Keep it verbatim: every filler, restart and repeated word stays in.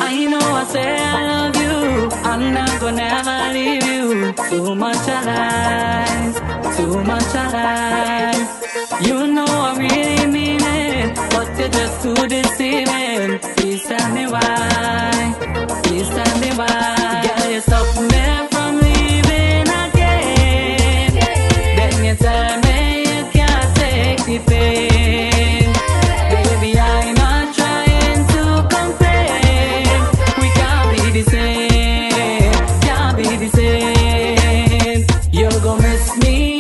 I know I say I love you, I'm not gonna ever leave you. Too much lies, too much lies. You know I really mean it, but you're just too deceiving. Please tell me why, please tell me why. Girl, you stop me from leaving again. Then you tell me you can't take the pain. Baby, I'm not trying to complain. We can't be the same, can't be the same. You're gonna miss me